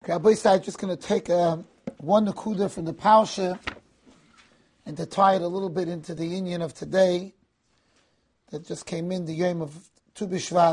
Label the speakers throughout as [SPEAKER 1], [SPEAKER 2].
[SPEAKER 1] Okay, I'm just going to take one nakuda from the parsha and to tie it a little bit into the union of today that just came in, the Yom of Tu B'Shvat,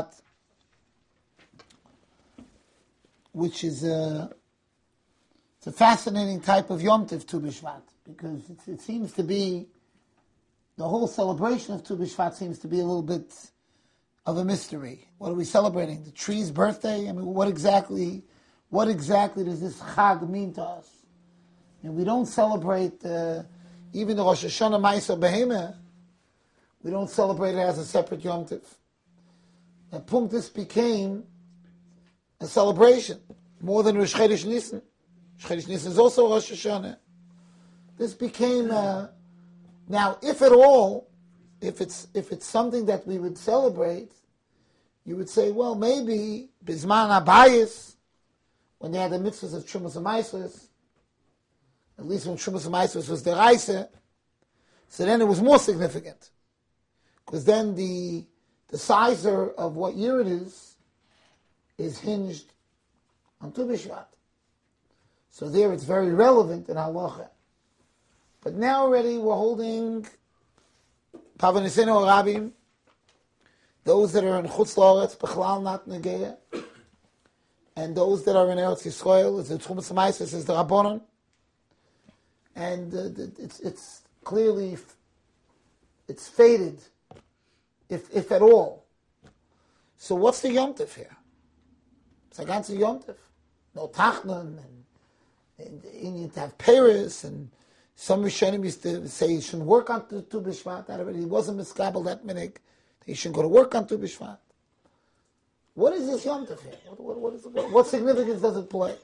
[SPEAKER 1] which is it's a fascinating type of Yom Tov Tu B'Shvat, because it seems to be, the whole celebration of Tu B'Shvat seems to be a little bit of a mystery. What are we celebrating? The tree's birthday? I mean, what exactly does this Chag mean to us? And we don't celebrate even the Rosh Hashanah Ma'aser Behemah. We don't celebrate it as a separate Yom Tov. At Punktis became a celebration more than Rosh Chodesh Nisan. Rosh Chodesh Nisan is also Rosh Hashanah. This became now, if at all, if it's something that we would celebrate, you would say, well, maybe Bizman Abayis, when they had the mitzvahs of Trumas and Maasros, at least when Trumas and Maasros was the Reise, so then it was more significant. Because then the sizer of what year it is hinged on Tu B'Shvat. So there it's very relevant in halacha. But now already we're holding Pavaniseno Rabim, those that are in Chutz La'aretz, Bechlal not Negeya, and those that are in Eretz Yisrael, is the Trumas Maasros, is the Rabbanon, and it's clearly, it's faded, if at all. So what's the Yom Tov here? It's a ganze Yom Tov. No Tachnan, and you need to have Paris, and some Rishonim used to say you shouldn't work on Tu B'Shvat. He wasn't miskabel that minig. He shouldn't go to work on Tu B'Shvat. What is this Yom Tov here? What significance does it play?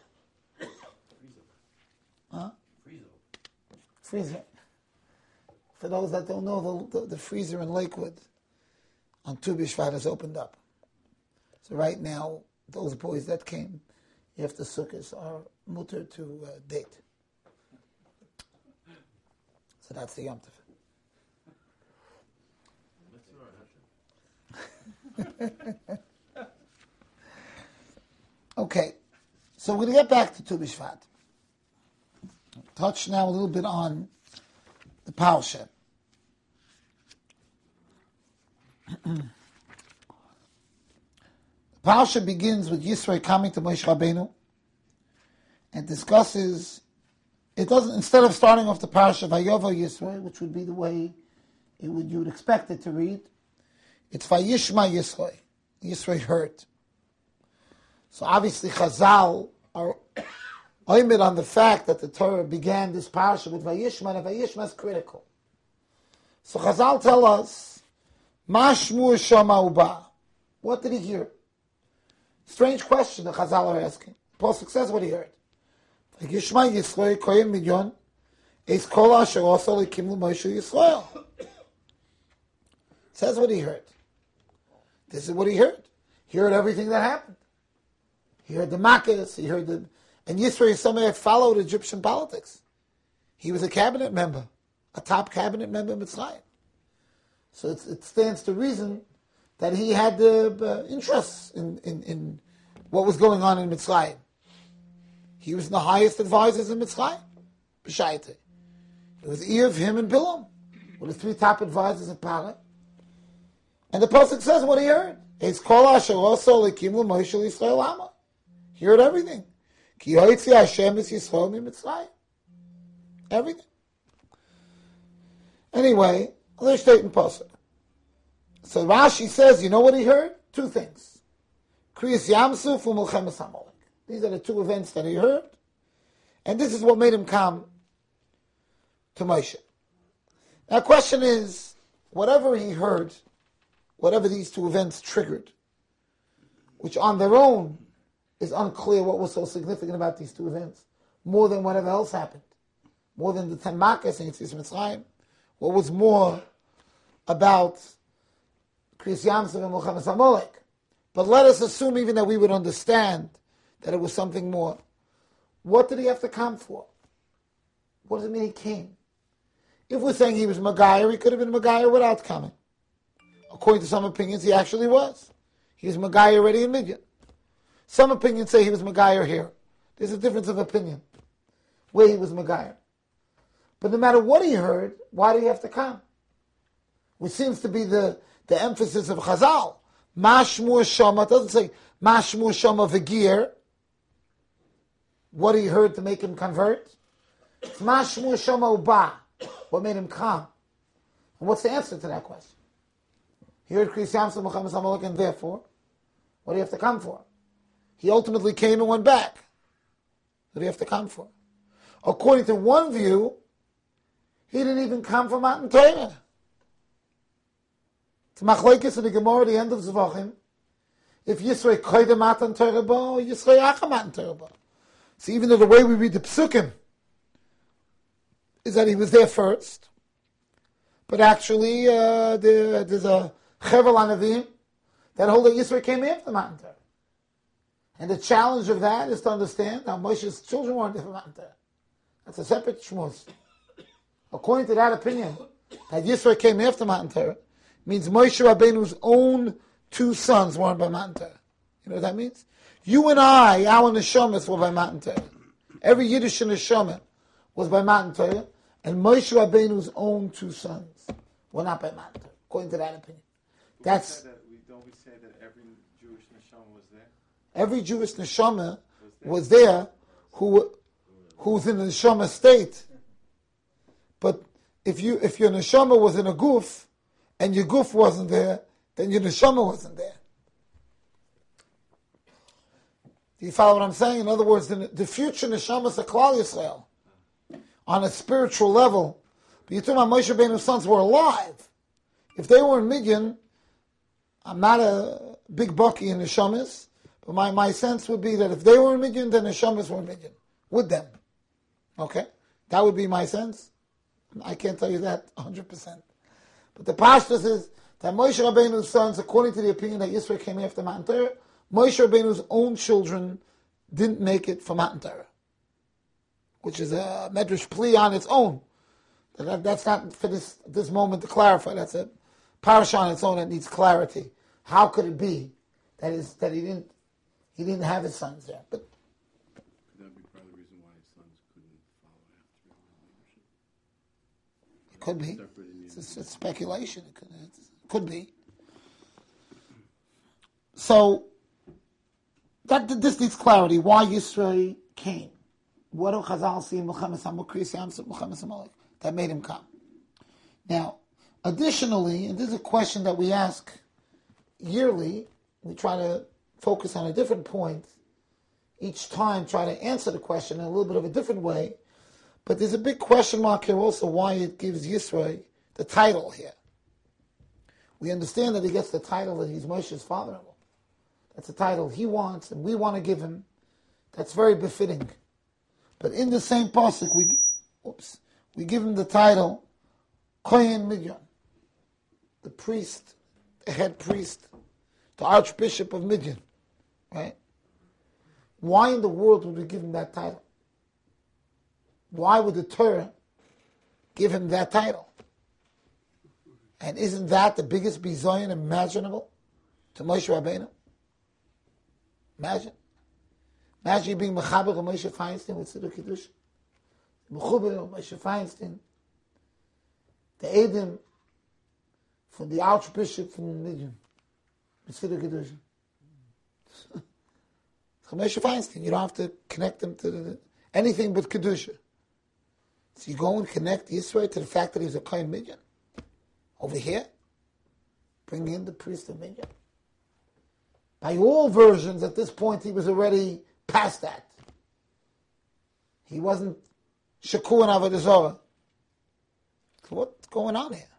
[SPEAKER 1] Huh? Freezer. For those that don't know, the freezer in Lakewood on Tu B'Shvat has opened up. So right now, those boys that came after Sukkot are mutter to date. So that's the Yom Tov. Okay, so we're going to get back to Tu B'Shvat. Touch now a little bit on the Parsha. The Parsha begins with Yisro coming to Moshe Rabbeinu and discusses, it doesn't, instead of starting off the Parsha Vayovo Yisro, which would be the way you would expect it to read, it's Vayishma Yisro. Yisro heard. So obviously Chazal are oimid on the fact that the Torah began this parsha with Vayishma, and Vayishma is critical. So Chazal tell us, Mashmu Shama Uba. What did he hear? Strange question that Chazal are asking. Pasuk says what he heard. Vayishma Yisrael koyim midyon, es kol asher asa lekimu Moshe Yisrael. Says what he heard. This is what he heard. He heard everything that happened. He heard the Makkos, he heard the... And Yisro is somebody that followed Egyptian politics. He was a cabinet member, a top cabinet member in Mitzrayim. So it stands to reason that he had the interests in what was going on in Mitzrayim. He was the highest advisors in Mitzrayim, B'Shaita. It was Eiv, him, and Bilam were the three top advisors of Paro. And the Pasuk says what he heard. It's Kol Asher Oso Lekim L'Moshe L'Yisrael Ama. He heard everything. Ki Hoitzi Hashem Es Yisrael MiMitzrayim. Everything. Anyway, let's state in Pasuk. So Rashi says, you know what he heard? Two things. Kriyas Yamsuf u'Milchemes HaMolech. These are the two events that he heard. And this is what made him come to Moshe. Now the question is, whatever he heard, whatever these two events triggered, which on their own is unclear what was so significant about these two events, more than whatever else happened, more than the 10 Makkos and Yetzias Mitzrayim. What was more about Kriyas Yamsuf and Milchemes HaMolech? But let us assume even that we would understand that it was something more. What did he have to come for? What does it mean he came? If we're saying he was Megayer, he could have been Megayer without coming. According to some opinions, he actually was. He was Megayer already in Midian. Some opinions say he was Megayer here. There's a difference of opinion where he was Megayer. But no matter what he heard, why did he have to come? Which seems to be the emphasis of Chazal. Mashmur Shama, it doesn't say Mashmur Shama V'gir, what he heard to make him convert. It's Mashmur Shama Uba, what made him come. And what's the answer to that question? He heard Kriyas Yamsuf Muhammad Samalek, and therefore, what do you have to come for? He ultimately came and went back. What do you have to come for? According to one view, he didn't even come from Matan Torah. It's Machlokes in the Gemara, the end of Zvachim. If Yisrei koydem Matan Torah ba, or Yisrei acha Matan Torah ba. So even though the way we read the Psukim is that he was there first, but actually there's a Chevel Anavim that hold that Yisrei came after Matan Torah. And the challenge of that is to understand how Moshe's children weren't there for Matan Torah. That's a separate shmuz. According to that opinion, that Yisrei came after Matan Torah, means Moshe Rabbeinu's own two sons weren't by Matan Torah. You know what that means? You and I, our neshamas were by Matan Torah. Every Yiddish neshama was by Matan Torah, and Moshe Rabbeinu's own two sons were not by Matan Torah, according to that opinion. That's.
[SPEAKER 2] Don't we say that every Jewish neshama was there?
[SPEAKER 1] Every Jewish neshama was there who's in the neshama state. But if your neshama was in a goof, and your goof wasn't there, then your neshama wasn't there. Do you follow what I'm saying? In other words, the future neshamas of Klal Yisrael, on a spiritual level, but you're talking about Moshe Rabbeinu's sons were alive. If they were in Midian, I'm not a big bucky in neshamas, but my sense would be that if they were in Midian, then neshamas were in Midian with them. Okay? That would be my sense. I can't tell you that 100%. But the pashtus is that Moshe Rabbeinu's sons, according to the opinion that Yisrei came after Matan Torah, Moshe Rabbeinu's own children didn't make it for Matan Torah, which is a medrash plea on its own. That's not for this moment to clarify. That's a parasha on its own that needs clarity. How could it be that he didn't have his sons there? But
[SPEAKER 3] could that be part of the reason why his sons couldn't follow after him in leadership?
[SPEAKER 1] it could be. It's speculation. It could be. So this needs clarity. Why Yisrei came? What do Chazal see in Muhammad Kriyas Yamsuf Muhammad Samalek that made him come? Now, additionally, and this is a question that we ask yearly, we try to focus on a different point each time, try to answer the question in a little bit of a different way. But there's a big question mark here also why it gives Yisrei the title here. We understand that he gets the title that he's Moshe's father-in-law. That's a title he wants and we want to give him. That's very befitting. But in the same pasuk, we give him the title Kohen Midian, the priest, the head priest, the archbishop of Midian. Right? Why in the world would we give him that title? Why would the Torah give him that title? And isn't that the biggest bizayon imaginable to Moshe Rabbeinu? Imagine you being Mechaber of Moshe Feinstein with Siddur Kiddush. Mechuber of Moshe Feinstein. The Edim from the Archbishop from Midian. With Siddur Kiddush. Moshe Feinstein. You don't have to connect them to anything but Kedusha. So you go and connect Yisrei to the fact that he's a Kohen Midian. Over here, bring in the priest of Midian. By all versions, at this point, he was already past that. He wasn't Shakur and Avodah Zarah. So what's going on here?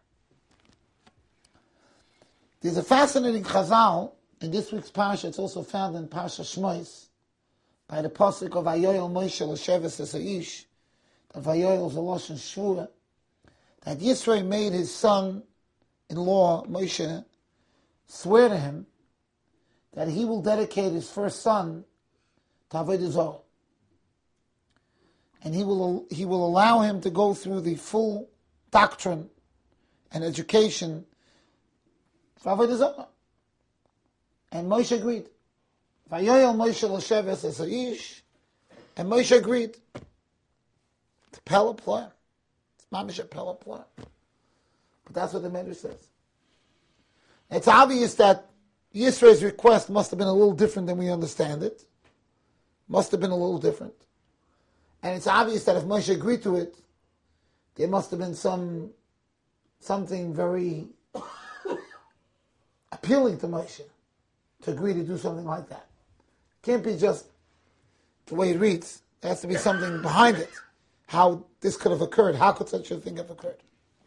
[SPEAKER 1] There's a fascinating chazal in this week's parasha. It's also found in Parasha Shmois by the pasuk of Vayoel Moshe l'sheves esaish. That Vayoel is a lashon shvura. That Yisrei made his son-in-law Moshe swear to him that he will dedicate his first son to Avodah Zarah. And he will allow him to go through the full doctrine and education for Avodah Zarah. And Moshe agreed. Vayoel Moshe l'sheves esaish And Moshe agreed. It's Pella Ploy. It's Mamish Pella Ploy. But that's what the Medrash says. It's obvious that Yisro's request must have been a little different than we understand it. Must have been a little different. And it's obvious that if Moshe agreed to it, there must have been something very appealing to Moshe to agree to do something like that. Can't be just the way it reads. There has to be something behind it. How this could have occurred. How could such a thing have occurred?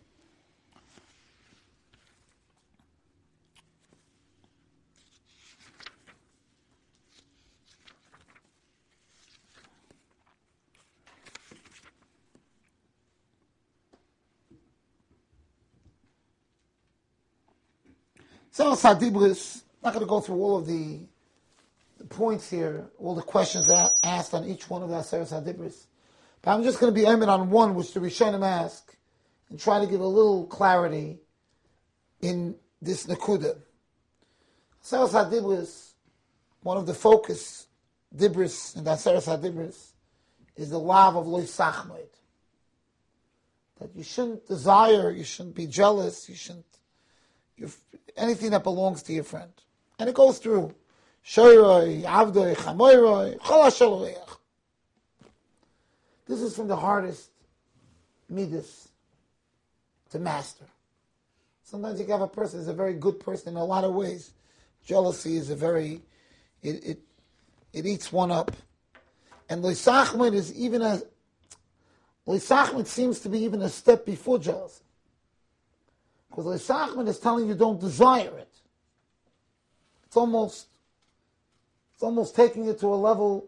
[SPEAKER 1] So Sadibris, not going to go through all of the points here, all the questions asked on each one of the Aseret Sadibris. But I'm just going to be aiming on one which the Rishonim ask and try to give a little clarity in this Nakuda. Aseret Sadibris, one of the focus Dibris in the Aseret Sadibris is the love of Lo Sachmoid. That you shouldn't desire, you shouldn't be jealous, you shouldn't anything that belongs to your friend. And it goes through Shoyroi, Avdoi, Chamoyroi, Chol HaShaloyach. This is from the hardest midas to master. Sometimes you can have a person who's a very good person in a lot of ways. Jealousy is it eats one up. And Loisachmid is Loisachmid seems to be even a step before jealousy. Because Loisachmid is telling you don't desire it. It's almost taking it to a level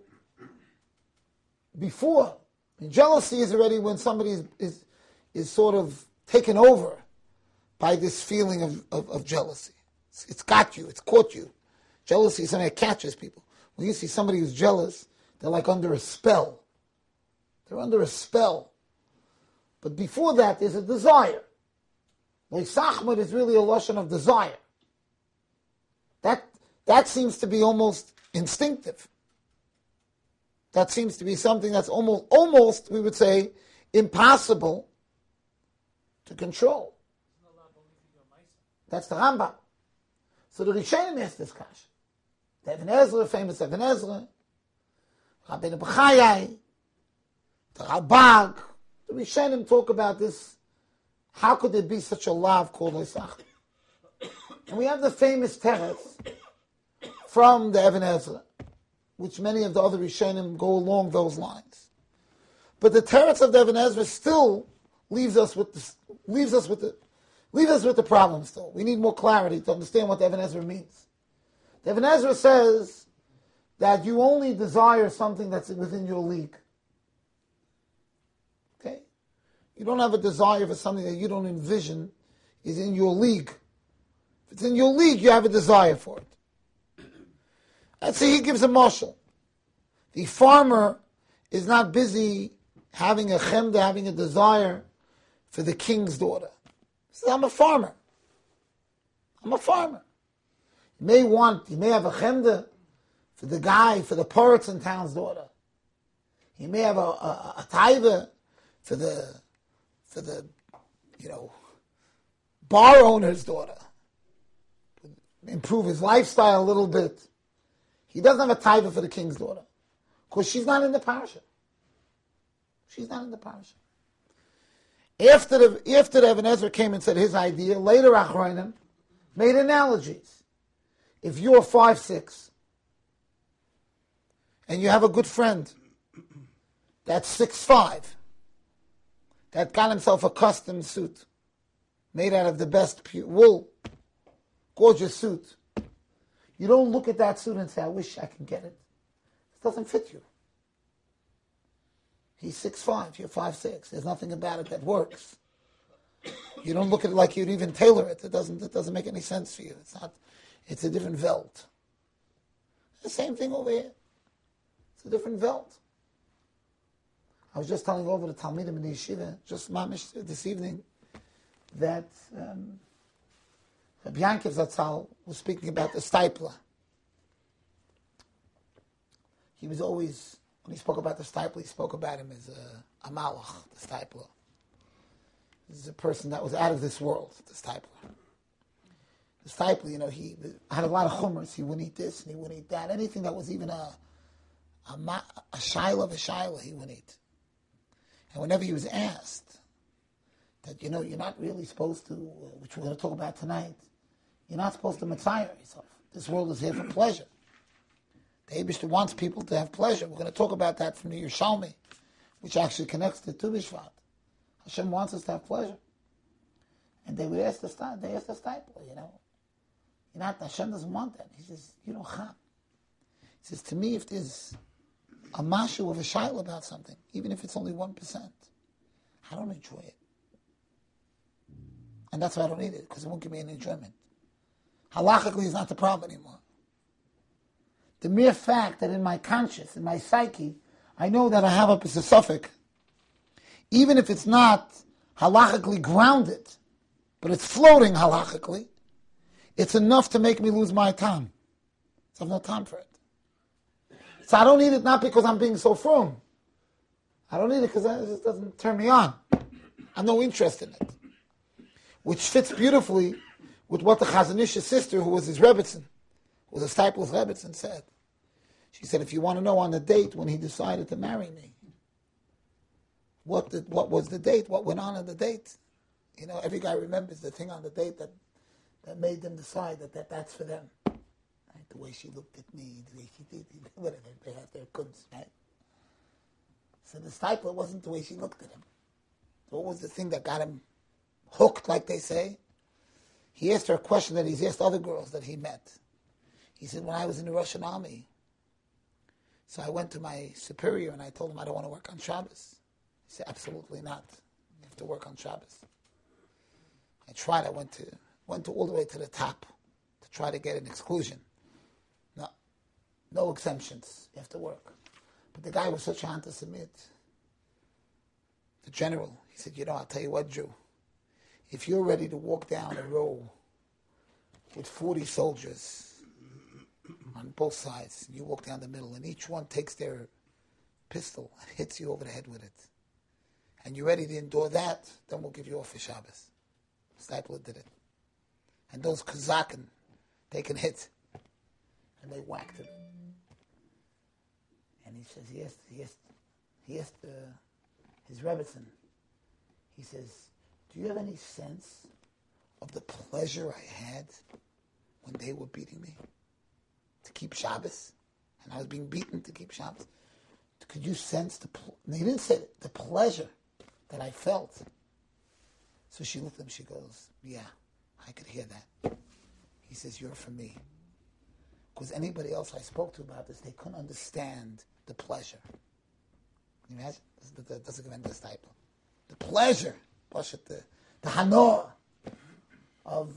[SPEAKER 1] before. And jealousy is already when somebody is sort of taken over by this feeling of jealousy. It's got you. It's caught you. Jealousy is something that catches people. When you see somebody who's jealous, they're like under a spell. They're under a spell. But before that, there's a desire. Loisachmid is really a lashon of desire. That seems to be almost instinctive. That seems to be something that's almost, we would say, impossible to control. That's the Rambam. So the Rishonim asked this question. The Even Ezra, famous Even Ezra, Rabbeinu Bechayai, the Ralbag, the Rishonim talk about this. How could there be such a love called Loisachmid? And we have the famous teretz from the Even Ezra, which many of the other Rishonim go along those lines. But the teretz of the Even Ezra still leaves us with the problem still. We need more clarity to understand what the Even Ezra means. The Even Ezra says that you only desire something that's within your league. Okay? You don't have a desire for something that you don't envision is in your league. If it's in your league, you have a desire for it. Let's say he gives a mashal. The farmer is not busy having a chemda, having a desire for the king's daughter. He says, I'm a farmer. I'm a farmer. He may have a chemda for the guy, for the poets in town's daughter. He may have a taiva for the bar owner's daughter. Improve his lifestyle a little bit. He doesn't have a taiva for the king's daughter. Because she's not in the parasha. She's not in the parasha. After the Even Ezra came and said his idea, later Achronim made analogies. If you're 5'6", and you have a good friend that's 6'5", that got himself a custom suit made out of the best wool, gorgeous suit. You don't look at that suit and say, I wish I could get it. It doesn't fit you. He's 6'5", you're 5'6". There's nothing about it that works. You don't look at it like you'd even tailor it. It doesn't make any sense for you. It's a different veld. The same thing over here. It's a different veld. I was just telling over the Talmidim in the yeshiva, just mamish this evening, that Rabbi Yankiv Zatzal was speaking about the stipler. He was always When he spoke about the Steipler, he spoke about him as a malach, the Steipler. This is a person that was out of this world, the Steipler. The Steipler, he had a lot of chumras. He wouldn't eat this and he wouldn't eat that. Anything that was even a shaila of a shaila, he wouldn't eat. And whenever he was asked that, you're not really supposed to, which we're going to talk about tonight, you're not supposed to mitzvah yourself. This world is here for pleasure. The Eibishter wants people to have pleasure. We're going to talk about that from the Yerushalmi, which actually connects to Tu B'Shvat. Hashem wants us to have pleasure. And they would ask the Steipler, Hashem doesn't want that. He says, you don't have. He says, to me, if there's a mashu of a shaila about something, even if it's only 1%, I don't enjoy it. And that's why I don't eat it, because it won't give me any enjoyment. Halachically is not the problem anymore. The mere fact that in my conscience, in my psyche, I know that I have a suffix, even if it's not halachically grounded, but it's floating halachically, it's enough to make me lose my time. So I have no time for it. So I don't eat it not because I'm being so frum. I don't eat it because it just doesn't turn me on. I have no interest in it. Which fits beautifully with what the Chazon Ish's sister, who was his Rebbetzin, who was a Steipler's Rebbetzin, said. She said, if you want to know on the date when he decided to marry me, what was the date? What went on the date? Every guy remembers the thing on the date that made them decide that's for them. Right? The way she looked at me, the way she did, whatever, they have their kunst, right? So the Steipler wasn't the way she looked at him. So what was the thing that got him hooked, like they say? He asked her a question that he's asked other girls that he met. He said, when I was in the Russian army, so I went to my superior and I told him I don't want to work on Shabbos. He said, absolutely not. You have to work on Shabbos. I tried. I went to all the way to the top to try to get an exclusion. No exemptions. You have to work. But the guy was such an anti-Semit. The general, he said, I'll tell you what, Jew. If you're ready to walk down a row with 40 soldiers on both sides, and you walk down the middle, and each one takes their pistol and hits you over the head with it, and you're ready to endure that, then we'll give you off for Shabbos. Steipler did it. And those Kazakhs, they can hit. And they whacked him. And he says, he asked his Rebbetzin, he says, do you have any sense of the pleasure I had when they were beating me to keep Shabbos? And I was being beaten to keep Shabbos. Could you sense and he didn't say it, the pleasure that I felt? So she looked at him, she goes, yeah, I could hear that. He says, you're for me. Because anybody else I spoke to about this, they couldn't understand the pleasure. Can you imagine? That doesn't give any this type. The pleasure, the hanor of,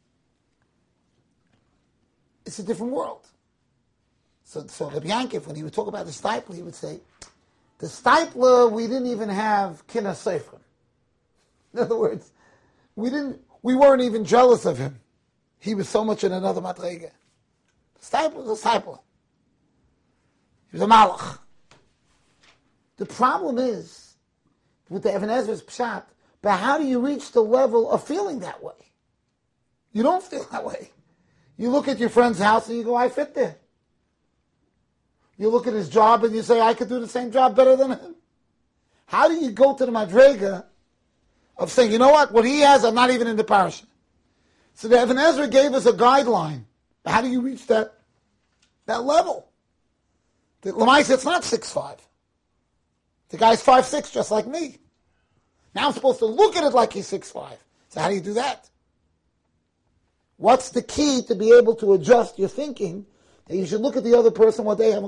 [SPEAKER 1] it's a different world. So Rabbi Yankiv, when he would talk about the Steipler, he would say, the Steipler, we didn't even have kina seifrim. In other words, we weren't even jealous of him. He was so much in another madrega. Steipler was a Steipler. He was a malach. The problem is, with the Even Ezra's pshat, but how do you reach the level of feeling that way? You don't feel that way. You look at your friend's house and you go, I fit there. You look at his job and you say, I could do the same job better than him. How do you go to the madrega of saying, you know what he has, I'm not even in the parasha. So the Even Ezra gave us a guideline. How do you reach that level? The Lamaisa, it's not 6'5". The guy's 5'6", just like me. Now I'm supposed to look at it like he's 6'5". So how do you do that? What's the key to be able to adjust your thinking that you should look at the other person what they have?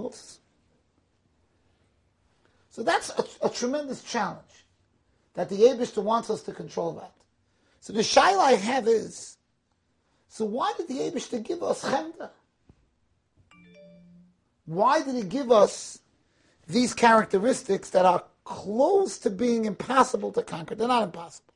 [SPEAKER 1] So that's a tremendous challenge that the Eibishter wants us to control that. So the shaila I have is, so why did the Eibishter give us chemda? Why did he give us these characteristics that are close to being impossible to conquer? They're not impossible.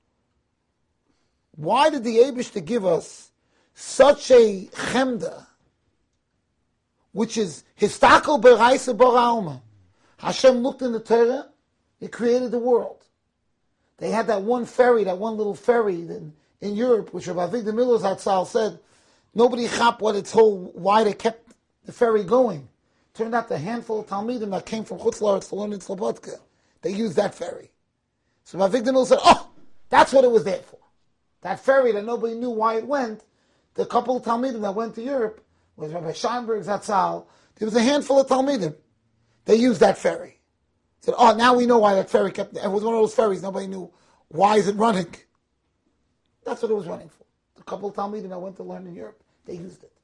[SPEAKER 1] Why did the Eibishter give us such a chemda, which is histakel beraisa bara alma? Hashem looked in the Torah, He created the world. They had that one ferry, that one little ferry in Europe, which Rabbi Avigdor Miller Zatzal said, nobody chap why they kept the ferry going. Turned out the handful of Talmidim that came from Chutz La'aretz to learn in Slobodka, they used that ferry. So Rabbi Avigdor Miller said, that's what it was there for. That ferry that nobody knew why it went, the couple of Talmidim that went to Europe, was Rabbi Scheinberg Zatzal, there was a handful of Talmidim. They used that ferry. Said, now we know why that ferry kept, it was one of those ferries, nobody knew why is it running. That's what it was running for. The couple of Talmidim that went to learn in Europe, they used it.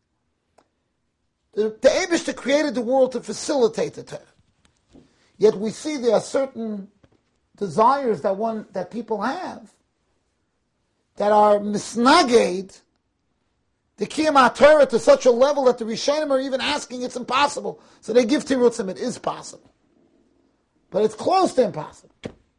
[SPEAKER 1] The Eibishter created the world to facilitate the Torah. Yet we see there are certain desires that people have that are misnaged the Kiyam Torah to such a level that the Rishonim are even asking it's impossible. So they give Tirutzim, it is possible. But it's close to impossible.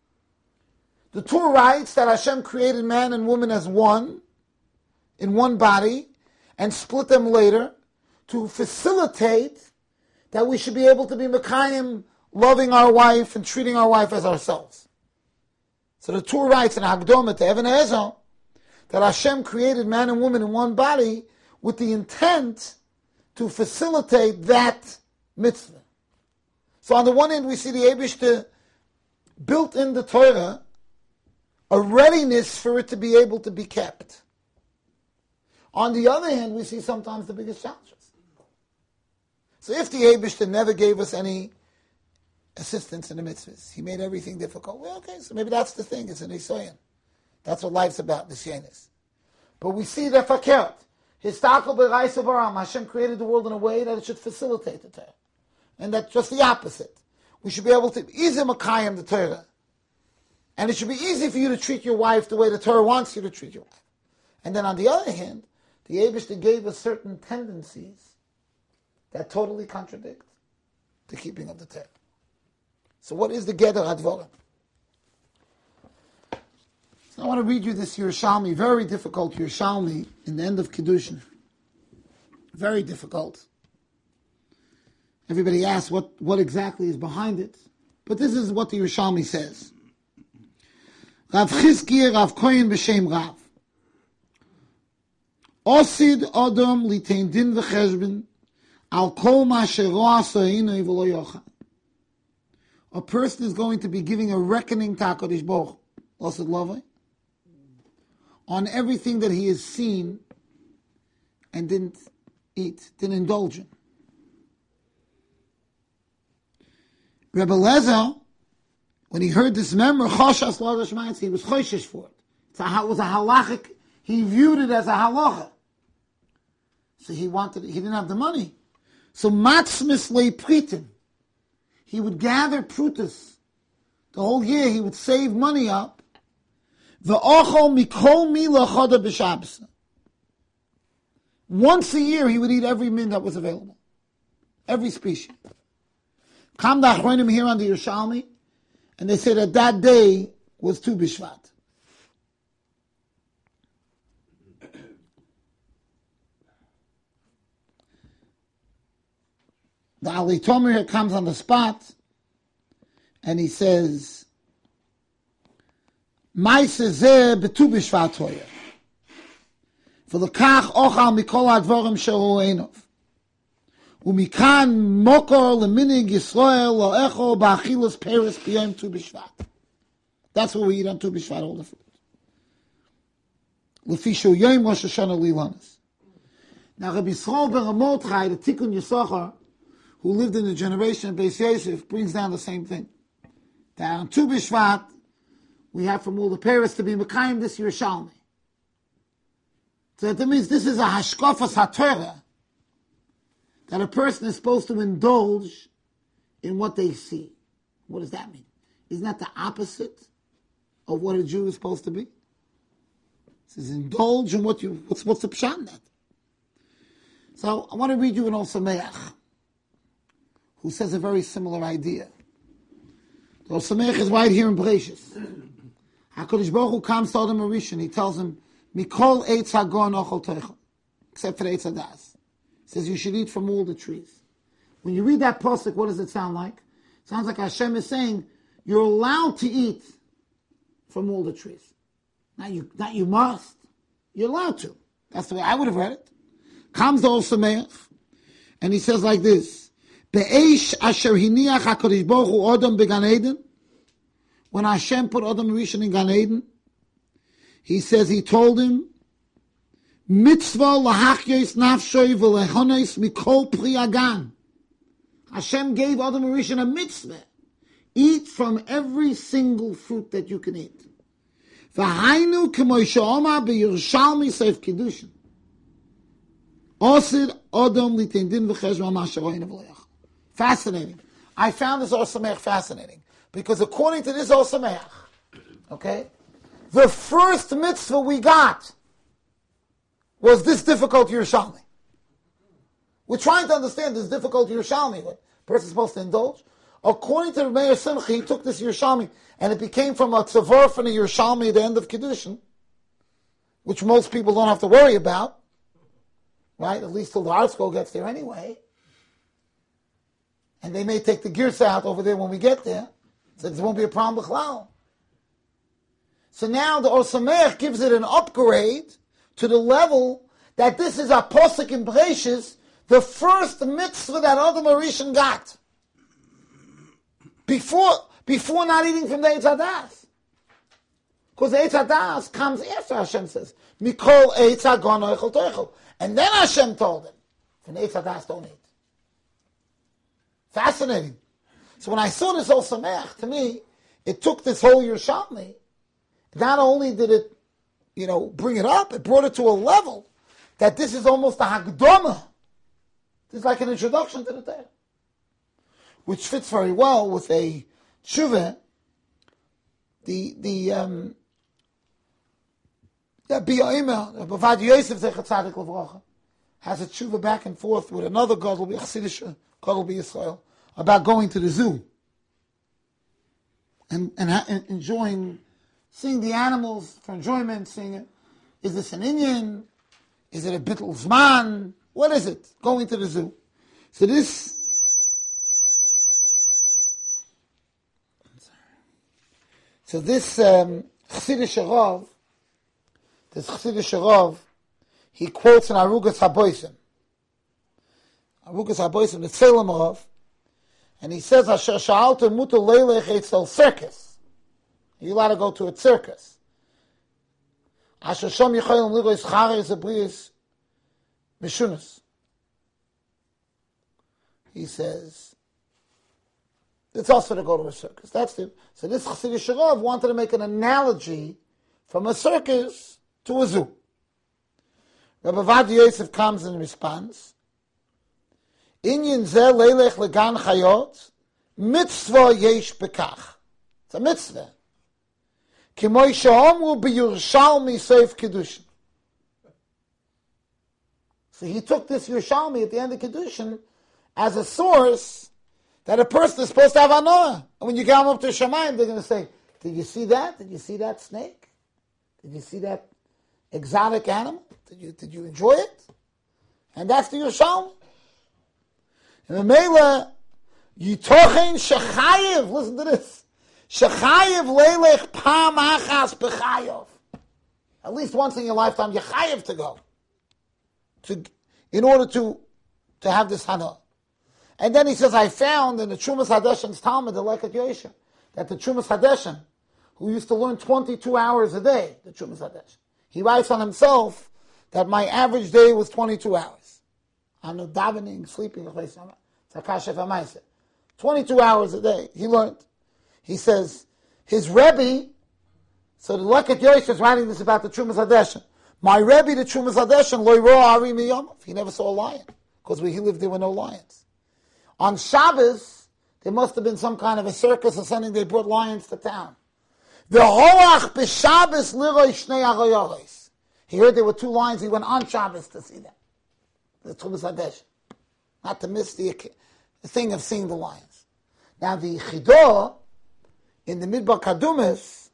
[SPEAKER 1] The Torah writes that Hashem created man and woman as one, in one body, and split them later to facilitate that we should be able to be Mekayim, loving our wife and treating our wife as ourselves. So the Torah writes in Hagdoma to Even HaEzel that Hashem created man and woman in one body with the intent to facilitate that mitzvah. So on the one hand, we see the Eibishter built in the Torah a readiness for it to be able to be kept. On the other hand, we see sometimes the biggest challenges. So if the Eibishter never gave us any assistance in the mitzvahs, He made everything difficult, well, okay, so maybe that's the thing, it's an Nisayon. That's what life's about, the Nisyanis. But we see the Fakert. Histakel B'Rais Baram. Hashem created the world in a way that it should facilitate the Torah. And that's just the opposite. We should be able to easy Makayim the Torah. And it should be easy for you to treat your wife the way the Torah wants you to treat your wife. And then on the other hand, the Eibishter gave us certain tendencies that totally contradict the keeping of the Torah. So what is the Geder Advarim? So I want to read you this Yerushalmi, very difficult Yerushalmi, in the end of Kiddushin. Very difficult. Everybody asks what exactly is behind it. But this is what the Yerushalmi says. Rav Chizkiya Rav Kohen b'Shem Rav. Osid Adam litein din v'cheshbon al kol ma she'ro asoinu v'lo yochad. A person is going to be giving a reckoning to HaKadosh Baruch Hu, Osid Lovai, on everything that he has seen and didn't eat, didn't indulge in. Rebbe Lezer, when he heard this member, he was choshesh for it. It was a halachic, he viewed it as a halacha. So he didn't have the money. So matzmis le pritin, he would gather prutas. The whole year he would save money up. Once a year he would eat every min that was available. Every species. Come the Achronim here on the Yerushalmi, and they say that day was Tu B'Shvat. The Ali Tomer here comes on the spot, and he says, Maise zeh b'Tu B'Shvat hoya. V'lekach ochal mikol advorim she'ro einov. Umikan mokor leminig Yisrael lo'echo ba'achilas peres b'yom Tu B'Shvat. That's what we eat on Tu B'Shvat, all the food. Lefi shu yom Rosh Hashanah lilanas. Now Rabbi Yisrael ben Ramotai, the Tikkun Yisachar, who lived in the generation of Beis Yosef, brings down the same thing. That on Tu B'Shvat, we have from all the Paris to be Mekayim this Yerushalmi. So that means this is a Hashkafas HaTorah, that a person is supposed to indulge in what they see. What does that mean? Isn't that the opposite of what a Jew is supposed to be? It says indulge in what's the pshat in that? So I want to read you an Ol Sameach, who says a very similar idea. The Ol Sameach is right here in Bereshis. HaKadosh Baruch Hu comes to Adam Rishon, he tells him, Mikol eitz hagon ochol teichel, except for eitz hadas. He says you should eat from all the trees. When you read that pasuk, what does it sound like? Sounds like Hashem is saying, you're allowed to eat from all the trees. Not you must. You're allowed to. That's the way I would have read it. Comes the Or Sameach, and he says like this, Be'esh asher hiniach HaKadosh Baruch Hu Adam beGan Eden, when Hashem put Adam Rishon in Gan Eden, he says he told him, Mitzvah lahachyos nafshoy v'lehonos mikol pri hagan. Hashem gave Adam Rishon a mitzvah. Eat from every single fruit that you can eat. V'hainu k'mo she'omar b'Yerushalmi Seif Kiddushin. Osir Adam litin din v'cheshma ma'asharoyin v'leach. Fascinating. I found this Or Sameach fascinating. Because according to this Or Sameach, okay, the first mitzvah we got was this difficult Yerushalmi. We're trying to understand this difficult Yerushalmi, what a person's supposed to indulge. According to Meir Simcha, he took this Yerushalmi, and it became from a tzavar from a Yerushalmi at the end of Kiddushin, which most people don't have to worry about, right? At least till the art school gets there anyway. And they may take the gears out over there when we get there, so there won't be a problem with Chalal. So now the Or Sameach gives it an upgrade to the level that this is a posuk in Bereshis, the first mitzvah that Adam Rishon got. Before not eating from the Eitz Hadas. Because the Eitz Hadas comes after Hashem says, Mikol Eitz Hagon Oichel Toichel. And then Hashem told him, from the Eitz Hadas don't eat. Fascinating. So when I saw this Or Sameach, to me, it took this whole Yerushalmi. Not only did it, bring it up, it brought it to a level that this is almost a Hagdoma. This is like an introduction to the Torah, which fits very well with a tshuva. The B'Yomer, Bavad Yosef Zecher Tzadik Levracha, has a tshuva back and forth with another Gadol B'Chassidish, Gadol B'Yisrael, about going to the zoo and enjoying, seeing the animals for enjoyment, seeing it. Is this an Indian? Is it a Bittul Zman? What is it? Going to the zoo. So this Chassidish Rav, he quotes in Arugas HaBoisim. Arugas HaBoisim, the Tzelem Rav, and he says, Asher sha'alta muta leilech etzel circus. You're allowed to go to a circus. Asher shom yichayim ligois chares abrius mishunas. He says, it's also to go to a circus. So this Chassidish Rav wanted to make an analogy from a circus to a zoo. Rabbi Vad Yosef comes and responds, Inyan zeh leilech legan chayot, mitzvah yesh bekach. It's a mitzvah. K'moy she'omru b'Yerushalmi Seif Kiddushin. So he took this Yerushalmi at the end of Kiddushin as a source that a person is supposed to have anah. And when you come up to Shamayim, they're going to say, did you see that? Did you see that snake? Did you see that exotic animal? Did you enjoy it? And that's the Yerushalmi. And the Mela, Yitochen Shechayev, listen to this. Shechayev leilech pam achas b'chayev. At least once in your lifetime, you're chayev to go. In order to have this hana. And then he says, I found in the Trumas Hadeshen's Talmud, the Leket Yosher, that the Trumas Hadeshen, who used to learn 22 hours a day, the Trumas Hadeshen, he writes on himself that my average day was 22 hours. I'm not davening, sleeping, 22 hours a day, he learned. He says, his Rebbe, so the Leket Yosher is writing this about the Trumas Hadeshen. My Rebbe, the Trumas Hadeshen, lo yiro ari miyamav. He never saw a lion, because where he lived there were no lions. On Shabbos, there must have been some kind of a circus or something. They brought lions to town. The Hoach b'Shabbos liroi shnei aroyores. He heard there were two lions. He went on Shabbos to see them. The Trumas Hadeshen, not to miss the thing of seeing the lions. Now the Chidah in the Midbar Kadumis,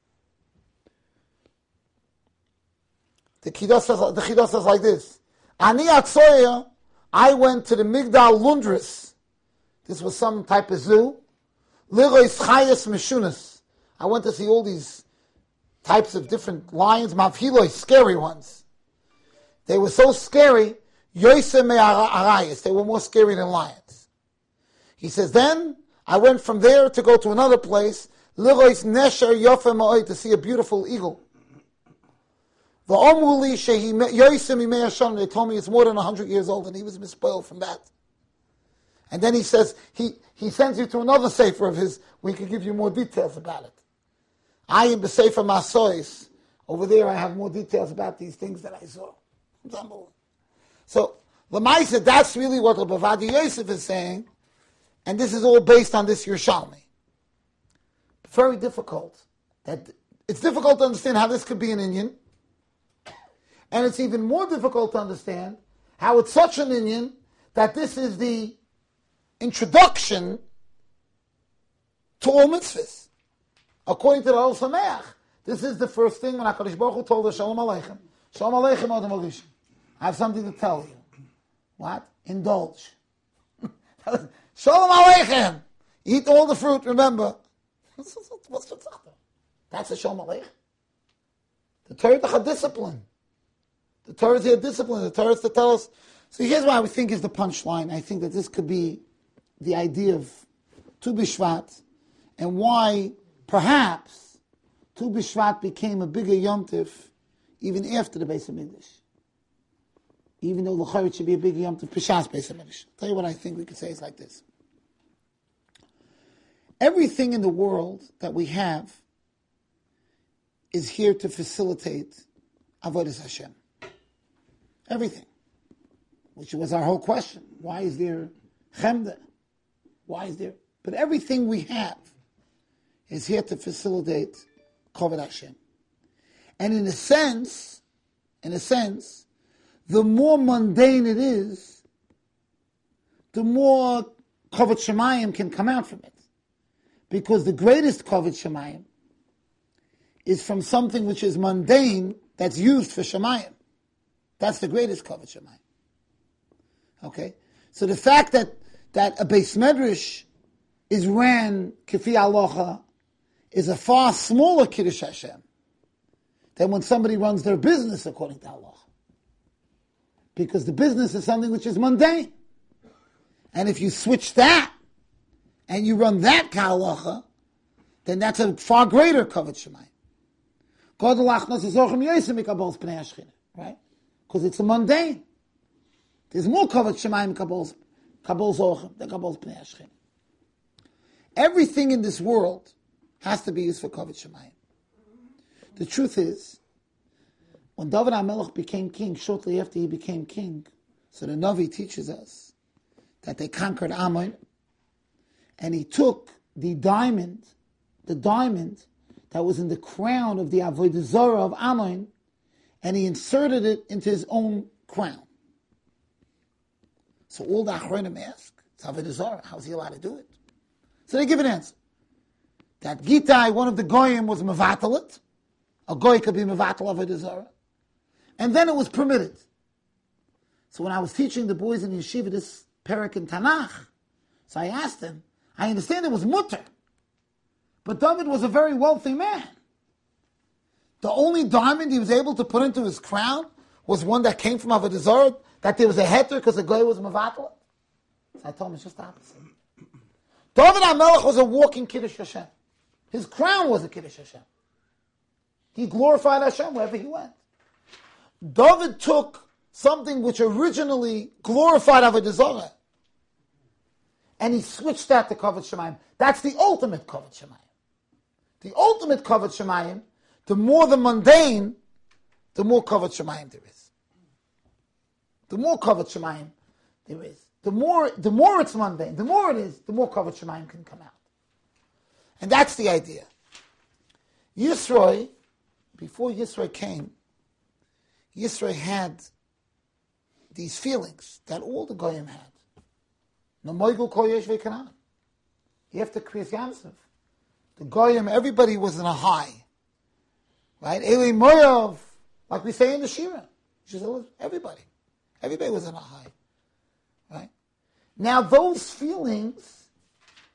[SPEAKER 1] the Chidah says like this: Ani atzoyer, I went to the Migdal Lundris. This was some type of zoo Lirois chayas meshunas. I went to see all these types of different lions, mavhiloi, scary ones. They were so scary, yoise me arayas. They were more scary than lions. He says, then I went from there to go to another place, lirois nesher yofe ma'oi, to see a beautiful eagle. The omuli shehi yoise mimei hashon. They told me it's more than 100 years old, and he was mispoiled from that. And then he says, he sends you to another sefer of his, we can give you more details about it. I am the sefer Masois. Over there I have more details about these things that I saw. It's unbelievable. So, Lamaisa, that's really what Rabbi Ovadia Yosef is saying, and this is all based on this Yerushalmi. Very difficult. It's difficult to understand how this could be an Indian, and it's even more difficult to understand how it's such an Indian that this is the introduction to all mitzvahs. According to the Ol Sameach, this is the first thing when HaKadosh Baruch Hu told us, Shalom Aleichem. Shalom Aleichem Adam Arishon. I have something to tell you. What? Indulge. Shalom Aleichem. Eat all the fruit, remember. What's the tzachta? That's a Shalom Aleichem. The Torah is a discipline. The Torah is a discipline. The Torah is to tell us. So here's what I think is the punchline. I think that this could be the idea of Tu B'Shvat and why perhaps Tu B'Shvat became a bigger Yom Tov even after the Beis HaMikdash. Even though l'chayr it should be a bigger Yom Tov Peshas Beis HaMikdash. I'll tell you what I think we could say is like this. Everything in the world that we have is here to facilitate Avodas Hashem. Everything. Which was our whole question. Why is there chemda? Why is there? But everything we have is here to facilitate Kavod Hashem. And in a sense, the more mundane it is, the more Kavod Shemayim can come out from it. Because the greatest Kavod Shemayim is from something which is mundane that's used for Shemayim. That's the greatest Kavod Shemayim. Okay? So the fact that a Beis Medrash is ran Kefi Alocha is a far smaller Kiddush Hashem than when somebody runs their business according to Alocha. Because the business is something which is mundane. And if you switch that and you run that Ka'alocha, then that's a far greater Kavod Shemayim. Right? Because it's a mundane. There's more Kavod Shemayim Kabul Zorchem than Kabul Pnei Hashchina. Everything in this world has to be used for Kavod Shemayim. The truth is, when David HaMelech became king, shortly after he became king, so the Navi teaches us that they conquered Ammon, and he took the diamond that was in the crown of the Avodah Zarah of Ammon, and he inserted it into his own crown. So all the Achronim ask, it's Avodah Zarah, how's he allowed to do it? So they give an answer. That Gitai, one of the Goyim, was Mevatalit. A Goy could be Mevatal Avodah Zarah. And then it was permitted. So when I was teaching the boys in Yeshiva this Perek in Tanakh, so I asked him, I understand it was mutter, but David was a very wealthy man. The only diamond he was able to put into his crown was one that came from Avodah Zarah, that there was a heter because the guy was Mavatal. So I told him it's just the opposite. David HaMelech was a walking Kiddush Hashem. His crown was a Kiddush Hashem. He glorified Hashem wherever he went. David took something which originally glorified Avodah Zarah, and he switched that to Kavod Shemayim. That's the ultimate Kavod Shemayim. The ultimate Kavod Shemayim, the more the mundane, the more Kavod Shemayim there is. The more Kavod Shemayim there is. The more it's mundane, the more it is, the more Kavod Shemayim can come out. And that's the idea. Yisroi, before Yisroi came, Yisroi had these feelings that all the Goyim had. After Kriyas Yamsuf, the Goyim, everybody was in a high. Right? Eli Moyav, like we say in the Shira. Everybody was in a high. Right? Now those feelings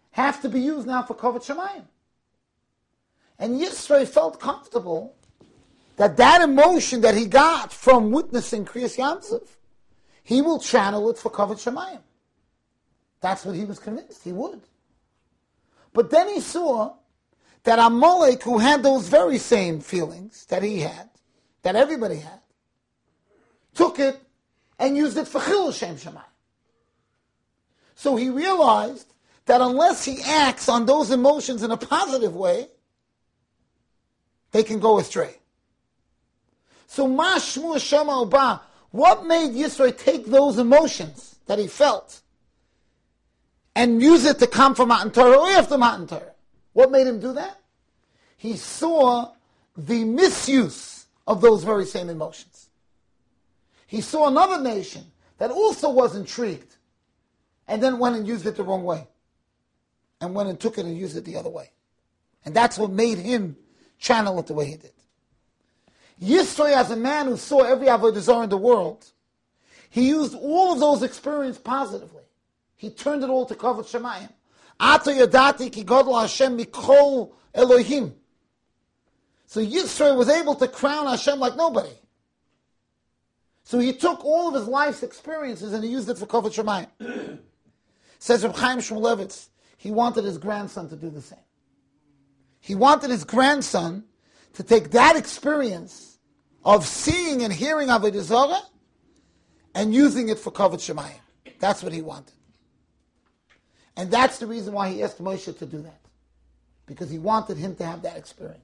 [SPEAKER 1] have to be used now for Kavod Shemayim. And Yisro felt comfortable that emotion that he got from witnessing Kriyas Yamsuf, he will channel it for Kavod Shemayim. That's what he was convinced he would. But then he saw that Amalek, who had those very same feelings that he had, that everybody had, took it and used it for Chilul Shem Shemayim. So he realized that unless he acts on those emotions in a positive way, they can go astray. So Ma Shmu Shema Uba, what made Yisro take those emotions that he felt and use it to come from Matan Torah or after Matan Torah? What made him do that? He saw the misuse of those very same emotions. He saw another nation that also was intrigued and then went and used it the wrong way. And went and took it and used it the other way. And that's what made him channel it the way he did. Yisro, as a man who saw every Avodah Zarah in the world, he used all of those experiences positively. He turned it all to Kavod Shemayim. Ato yadati ki godol Hashem mikol Elohim. So Yisro was able to crown Hashem like nobody. So he took all of his life's experiences and he used it for Kavod Shemayim. Says Reb Chaim Shmulevitz, he wanted his grandson to do the same. He wanted his grandson to take that experience of seeing and hearing Avodah Zarah and using it for Kavod Shemayim. That's what he wanted. And that's the reason why he asked Moshe to do that. Because he wanted him to have that experience.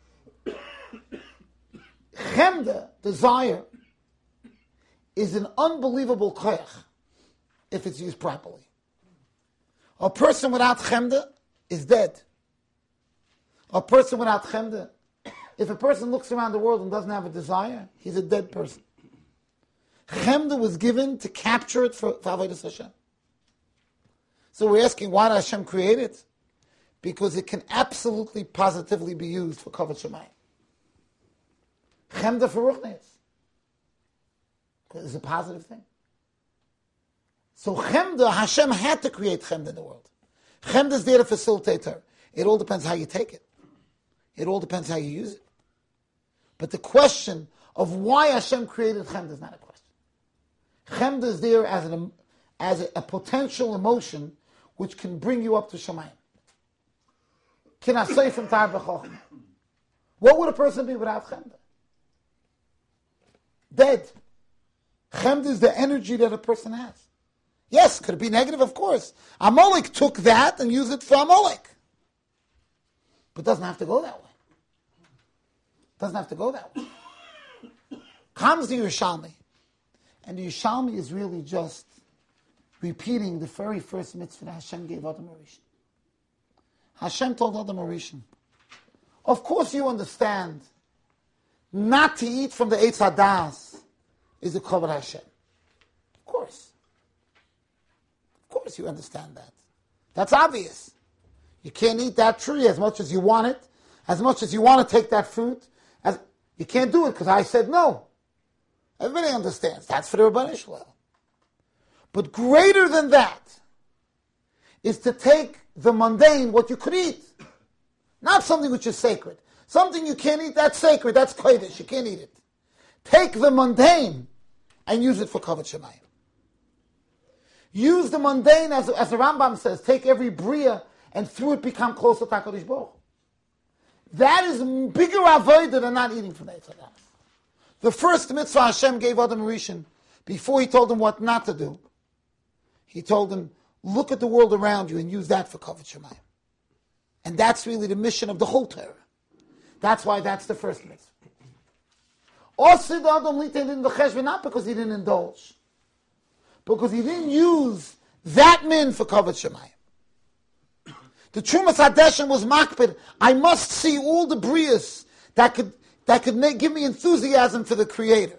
[SPEAKER 1] Chemda, desire, is an unbelievable koyach if it's used properly. A person without chemda is dead. A person without chemda, if a person looks around the world and doesn't have a desire, he's a dead person. Chemda was given to capture it for Avodas Hashem. So we're asking, why did Hashem create it? Because it can absolutely, positively be used for Kavod Shemayim. Chemda for Ruchnius. Because it's a positive thing. So Chemda, Hashem had to create Chemda in the world. Chemda is there to facilitate her. It all depends how you take it. It all depends how you use it. But the question of why Hashem created Chemda is not a question. Chemda is there as a potential emotion which can bring you up to Shemayim. Can I say from Tar B'Chochmah? What would a person be without Chemda? Dead. Chemda is the energy that a person has. Yes, could it be negative? Of course. Amalek took that and used it for Amalek. But it doesn't have to go that way. It doesn't have to go that way. Comes the Yerushalmi. And the Yerushalmi is really just repeating the very first mitzvah that Hashem gave Adam HaRishon. Hashem told Adam HaRishon, of course you understand, not to eat from the Eitz Hadas is a Kavod Hashem. Of course. Of course you understand that. That's obvious. You can't eat that tree as much as you want it, as much as you want to take that fruit. You can't do it because I said no. Everybody understands. That's for the Rebbeinu Shalom. But greater than that is to take the mundane, what you could eat. Not something which is sacred. Something you can't eat, that's sacred, that's kodesh, you can't eat it. Take the mundane and use it for Kavod Shemayim. Use the mundane, as the Rambam says, take every bria and through it become closer to HaKadosh Baruch Hu. That is bigger avodah than not eating from the Eitz Hadas. The first mitzvah Hashem gave Adam HaRishon, before he told him what not to do, he told him, look at the world around you and use that for Kavod Shemayim. And that's really the mission of the whole Torah. That's why that's the first mitzvah. Osid Adam Litin the Cheshvan, not because he didn't indulge, because he didn't use that min for Kavod Shemayim. The Trumas Hadeshen was makpid. I must see all the brias that could give me enthusiasm for the Creator.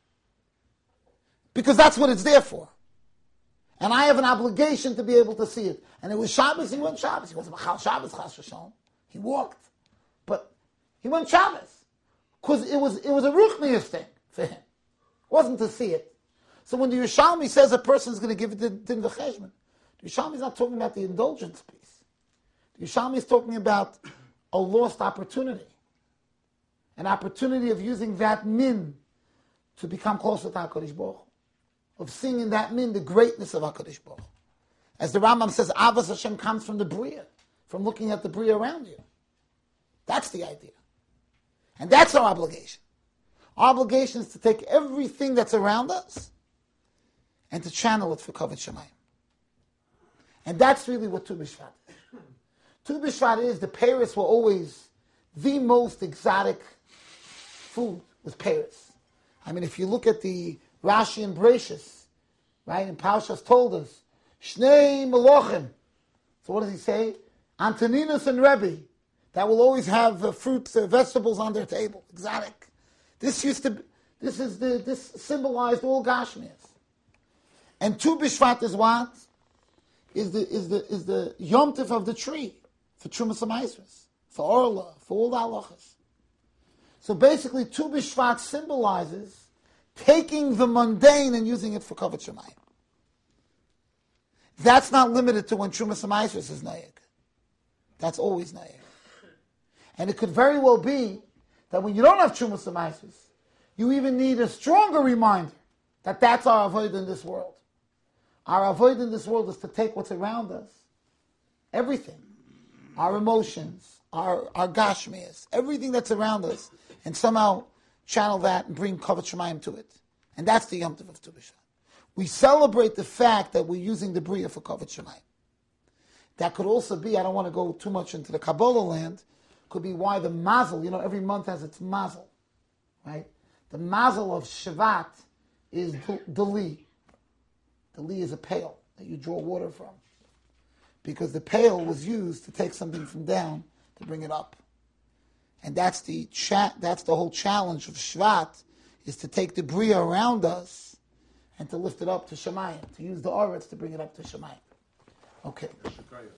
[SPEAKER 1] Because that's what it's there for. And I have an obligation to be able to see it. And it was Shabbos, he went Shabbos. He wasn't Machal Shabbos, Chas v'Shalom. He walked. But he went Shabbos. Because it was a Ruchnius thing for him. It wasn't to see it. So when the Yerushalmi says a person is going to give it to Din V'Cheshbon, the Yerushalmi is not talking about the indulgence piece. The Yerushalmi is talking about a lost opportunity. An opportunity of using that min to become closer to HaKadosh Baruch Hu. Of seeing in that min the greatness of HaKadosh Baruch Hu. As the Rambam says, Avos Hashem comes from the Bria, from looking at the Bria around you. That's the idea. And that's our obligation. Our obligation is to take everything that's around us and to channel it for Kavod Shemayim. And that's really what Tu B'Shvat is. Tu B'Shvat is, the Paris were always the most exotic food, was Paris. I mean, if you look at the Rashi and Bereshis, right, and Parshas told us, Shnei Melochim. So what does he say? Antoninus and Rebbe, that will always have fruits, vegetables on their table, exotic. This symbolized all Gashmias. And Tu B'Shvat is what? Is the Yom Tov of the tree for Trumas HaMaasros, for Orla, for all the halachas. So basically, Tu B'Shvat symbolizes taking the mundane and using it for Kavod Shemayim. That's not limited to when Trumas HaMaasros is Nayeg. That's always Nayeg. And it could very well be that when you don't have Trumas HaMaasros, you even need a stronger reminder that that's our avoid in this world. Our avoid in this world is to take what's around us, everything, our emotions, our gashmias, everything that's around us, and somehow channel that and bring Kavod Shemayim to it. And that's the Yom Tov of Tu B'Shvat. We celebrate the fact that we're using the Bria for Kavod Shemayim. That could also be, I don't want to go too much into the Kabbalah land, could be why the mazel, every month has its mazel, right? The mazel of Shvat is Dali. Dali is a pail that you draw water from. Because the pail was used to take something from down to bring it up. And that's the whole challenge of Shvat, is to take the Bria around us and to lift it up to Shemayim, to use the Oretz to bring it up to Shemayim. Okay.